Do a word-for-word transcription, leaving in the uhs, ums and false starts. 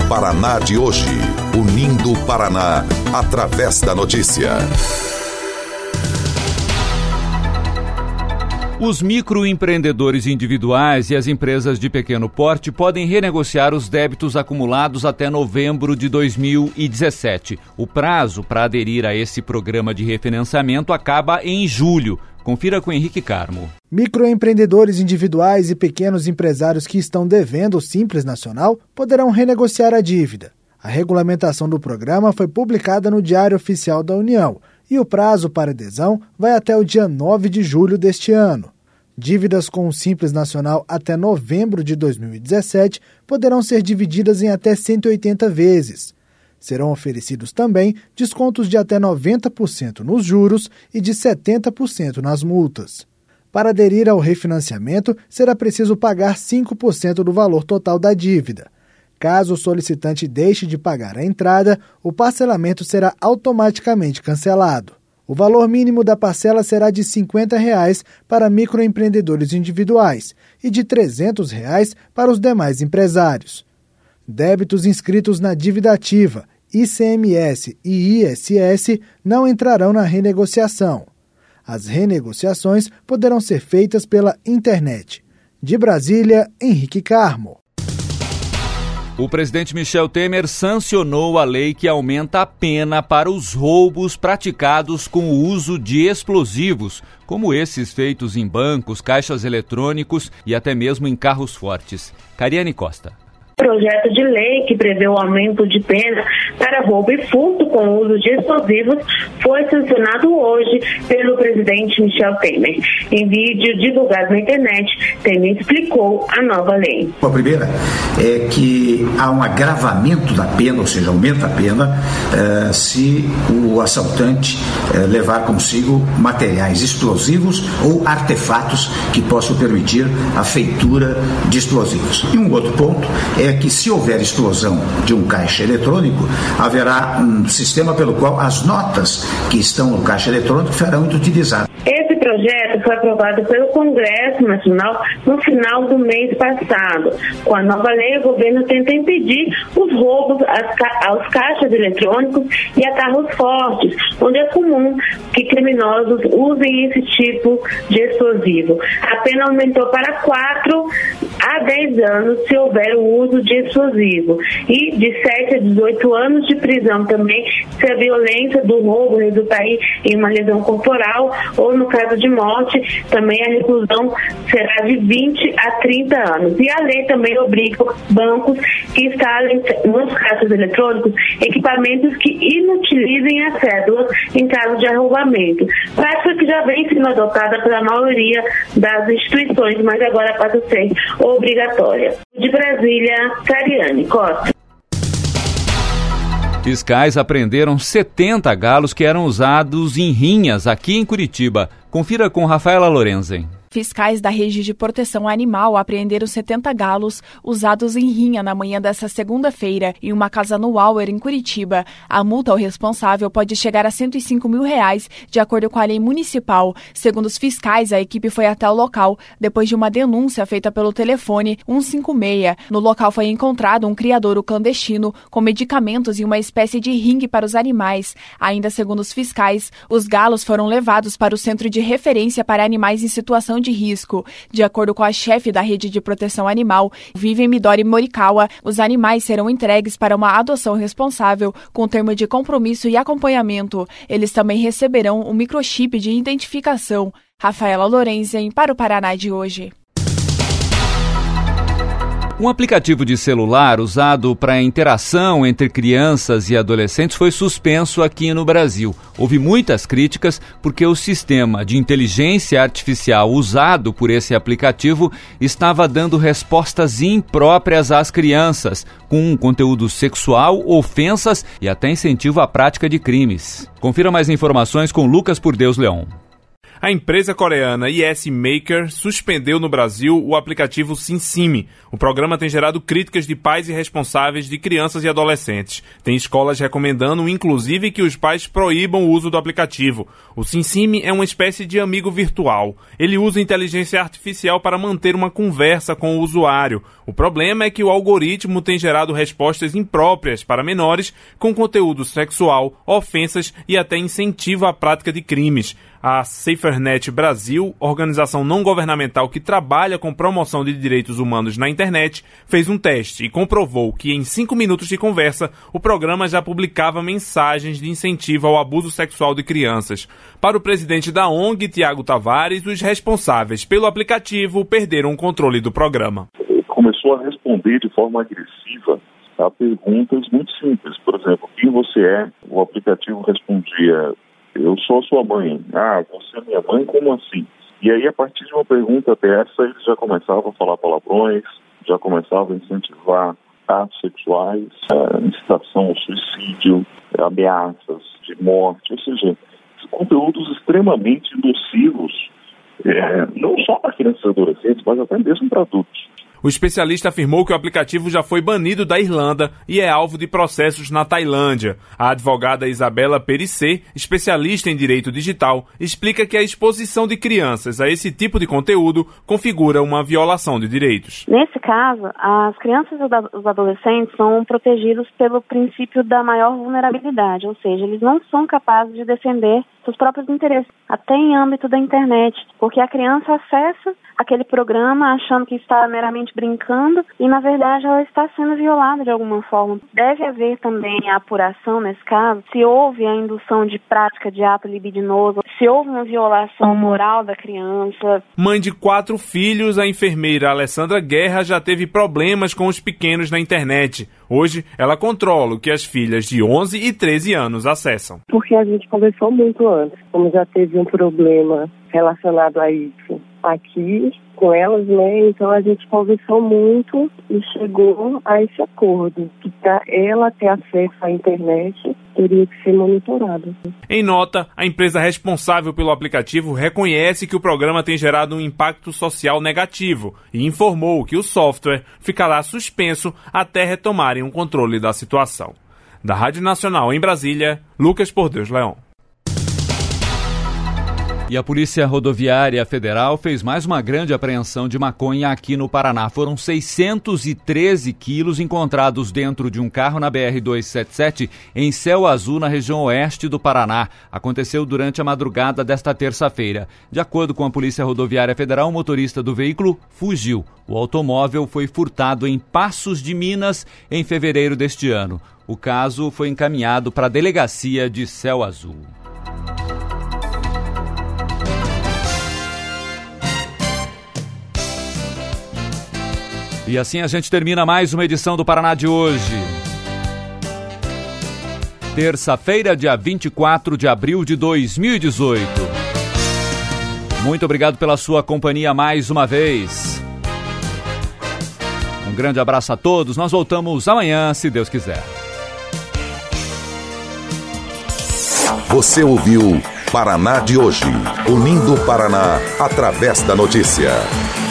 Paraná de hoje, unindo o Paraná através da notícia. Os microempreendedores individuais e as empresas de pequeno porte podem renegociar os débitos acumulados até novembro de dois mil e dezessete. O prazo para aderir a esse programa de refinanciamento acaba em julho. Confira com Henrique Carmo. Microempreendedores individuais e pequenos empresários que estão devendo o Simples Nacional poderão renegociar a dívida. A regulamentação do programa foi publicada no Diário Oficial da União e o prazo para adesão vai até o dia nove de julho deste ano. Dívidas com o Simples Nacional até novembro de dois mil e dezessete poderão ser divididas em até cento e oitenta vezes. Serão oferecidos também descontos de até noventa por cento nos juros e de setenta por cento nas multas. Para aderir ao refinanciamento, será preciso pagar cinco por cento do valor total da dívida. Caso o solicitante deixe de pagar a entrada, o parcelamento será automaticamente cancelado. O valor mínimo da parcela será de cinquenta reais para microempreendedores individuais e de trezentos reais para os demais empresários. Débitos inscritos na dívida ativa, I C M S e I S S não entrarão na renegociação. As renegociações poderão ser feitas pela internet. De Brasília, Henrique Carmo. O presidente Michel Temer sancionou a lei que aumenta a pena para os roubos praticados com o uso de explosivos, como esses feitos em bancos, caixas eletrônicos e até mesmo em carros fortes. Cariane Costa. Projeto de lei que prevê o aumento de pena para roubo e furto com o uso de explosivos foi sancionado hoje pelo presidente Michel Temer. Em vídeo divulgado na internet, Temer explicou a nova lei. A primeira é que há um agravamento da pena, ou seja, aumenta a pena eh, se o assaltante eh, levar consigo materiais explosivos ou artefatos que possam permitir a feitura de explosivos. E um outro ponto é é que se houver explosão de um caixa eletrônico, haverá um sistema pelo qual as notas que estão no caixa eletrônico serão utilizadas. Esse projeto foi aprovado pelo Congresso Nacional no final do mês passado. Com a nova lei, o governo tenta impedir os roubos aos caixas eletrônicos e a carros fortes, onde é comum que criminosos usem esse tipo de explosivo. A pena aumentou para quatro a dez anos se houver o uso de explosivo e de sete a dezoito anos de prisão também se a violência do roubo resultar em uma lesão corporal ou no caso de morte, também a reclusão será de vinte a trinta anos. E a lei também obriga os bancos que instalem nos caixas eletrônicos equipamentos que inutilizem as cédulas em caso de arrombamento. Prática que já vem sendo adotada pela maioria das instituições, mas agora passa a ser obrigatória. De Brasília, Cariane Costa. Fiscais apreenderam setenta galos que eram usados em rinhas aqui em Curitiba. Confira com Rafaela Lorenzen. Fiscais da Rede de Proteção Animal apreenderam setenta galos usados em rinha na manhã desta segunda-feira em uma casa no Auer, em Curitiba. A multa ao responsável pode chegar a cento e cinco mil reais, de acordo com a lei municipal. Segundo os fiscais, a equipe foi até o local depois de uma denúncia feita pelo telefone cento e cinquenta e seis. No local foi encontrado um criadouro clandestino com medicamentos e uma espécie de ringue para os animais. Ainda segundo os fiscais, os galos foram levados para o Centro de Referência para Animais em Situação de Risco. De acordo com a chefe da Rede de Proteção Animal, Vivian Midori Morikawa, os animais serão entregues para uma adoção responsável com termo de compromisso e acompanhamento. Eles também receberão um microchip de identificação. Rafaela Lorenzen, para o Paraná de hoje. Um aplicativo de celular usado para interação entre crianças e adolescentes foi suspenso aqui no Brasil. Houve muitas críticas porque o sistema de inteligência artificial usado por esse aplicativo estava dando respostas impróprias às crianças, com conteúdo sexual, ofensas e até incentivo à prática de crimes. Confira mais informações com Lucas Por Deus Leão. A empresa coreana Yes Maker suspendeu no Brasil o aplicativo SimSimi. O programa tem gerado críticas de pais e responsáveis de crianças e adolescentes. Tem escolas recomendando, inclusive, que os pais proíbam o uso do aplicativo. O SimSimi é uma espécie de amigo virtual. Ele usa inteligência artificial para manter uma conversa com o usuário. O problema é que o algoritmo tem gerado respostas impróprias para menores com conteúdo sexual, ofensas e até incentivo à prática de crimes. A SaferNet Brasil, organização não governamental que trabalha com promoção de direitos humanos na internet, fez um teste e comprovou que em cinco minutos de conversa, o programa já publicava mensagens de incentivo ao abuso sexual de crianças. Para o presidente da O N G, Tiago Tavares, os responsáveis pelo aplicativo perderam o controle do programa. Começou a responder de forma agressiva a perguntas muito simples. Por exemplo, quem você é? O aplicativo respondia: eu sou a sua mãe. Ah, você é minha mãe? Como assim? E aí, a partir de uma pergunta dessa, eles já começavam a falar palavrões, já começavam a incentivar atos sexuais, a incitação ao suicídio, ameaças de morte, ou seja, conteúdos extremamente nocivos, é, não só para crianças e adolescentes, mas até mesmo para adultos. O especialista afirmou que o aplicativo já foi banido da Irlanda e é alvo de processos na Tailândia. A advogada Isabela Perissé, especialista em direito digital, explica que a exposição de crianças a esse tipo de conteúdo configura uma violação de direitos. Nesse caso, as crianças e os adolescentes são protegidos pelo princípio da maior vulnerabilidade, ou seja, eles não são capazes de defender seus próprios interesses, até em âmbito da internet, porque a criança acessa aquele programa achando que está meramente brincando e, na verdade, ela está sendo violada de alguma forma. Deve haver também a apuração nesse caso, se houve a indução de prática de ato libidinoso, se houve uma violação moral da criança. Mãe de quatro filhos, a enfermeira Alessandra Guerra já teve problemas com os pequenos na internet. Hoje, ela controla o que as filhas de onze e treze anos acessam. Porque a gente conversou muito antes, como já teve um problema relacionado a isso aqui com elas, né? Então a gente conversou muito e chegou a esse acordo, que para ela ter acesso à internet teria que ser monitorada. Em nota, a empresa responsável pelo aplicativo reconhece que o programa tem gerado um impacto social negativo e informou que o software ficará suspenso até retomarem o controle da situação. Da Rádio Nacional em Brasília, Lucas Por Deus Leão. E a Polícia Rodoviária Federal fez mais uma grande apreensão de maconha aqui no Paraná. Foram seiscentos e treze quilos encontrados dentro de um carro na B R duzentos e setenta e sete em Céu Azul, na região oeste do Paraná. Aconteceu durante a madrugada desta terça-feira. De acordo com a Polícia Rodoviária Federal, o motorista do veículo fugiu. O automóvel foi furtado em Passos de Minas em fevereiro deste ano. O caso foi encaminhado para a delegacia de Céu Azul. E assim a gente termina mais uma edição do Paraná de hoje. Terça-feira, dia vinte e quatro de abril de dois mil e dezoito. Muito obrigado pela sua companhia mais uma vez. Um grande abraço a todos. Nós voltamos amanhã, se Deus quiser. Você ouviu Paraná de hoje, unindo o Paraná através da notícia.